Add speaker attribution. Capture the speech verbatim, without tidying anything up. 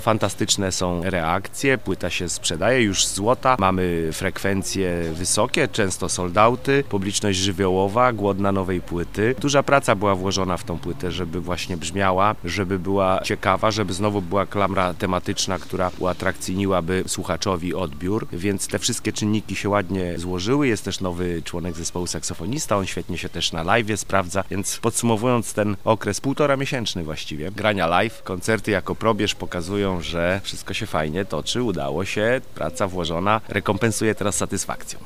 Speaker 1: Fantastyczne są reakcje, płyta się sprzedaje już złota, mamy frekwencje wysokie, często sold-outy, publiczność żywiołowa, głodna nowej płyty. Duża praca była włożona w tą płytę, żeby właśnie brzmiała, żeby była ciekawa, żeby znowu była klamra tematyczna, która uatrakcyjniłaby słuchaczowi odbiór, więc te wszystkie czynniki się ładnie złożyły. Jest też nowy członek zespołu saksofonista, on świetnie się też na live'ie sprawdza, więc podsumowując ten okres półtora miesięczny właściwie grania live, koncerty jako probierz pokazują, że wszystko się fajnie toczy, udało się, praca włożona rekompensuje teraz satysfakcją.